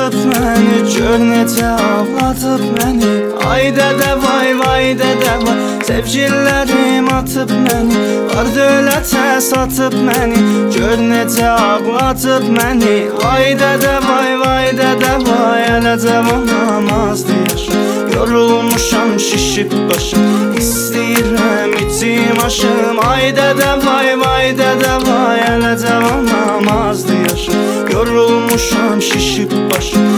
satıb məni, gör necə ağlatıb məni. Ay dədə vay, vay dədə vay, sevgililərim atıb məni, var dövlətə satıb məni, gör necə ağlatıb məni. Ay dədə vay, vay dədə vay, hələ cavanam azdı yaşım, yorulmuşam şişib başım, istəyirəm içim aşım. Ay dədə vay, vay dədə vay, hələ cavanam azdı yaşım, yorulmuşam şişib başım,